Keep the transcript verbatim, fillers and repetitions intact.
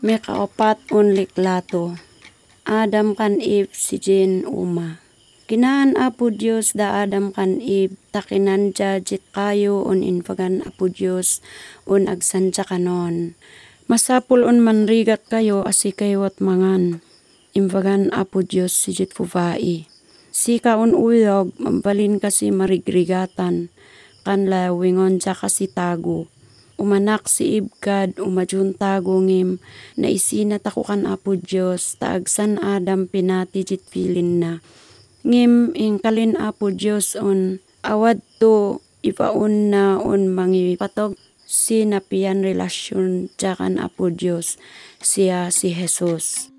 May kaopat un liklato. Adam kan Eve si Jen uma. Kinaan Apo Diyos da Adam kan Eve takinanja jit kayo un infagan Apo Diyos un agsansa kanon. Masapul un manrigat kayo asi kayo at mangan. Imfagan Apo Diyos si jit fufai. Sika un uyog mambalin kasi marigrigatan. Kanla wingon sa kasi tago. Umanak si Ibkad, umajun tago ngim, na isinat ako kan Apo Diyos, taagsan Adam pinati jit pilin na. Ngim ingkalin Apo Diyos on, awad to ipaun na on mangipatog si napian relasyon jakan Apo Diyos, siya si Jesus.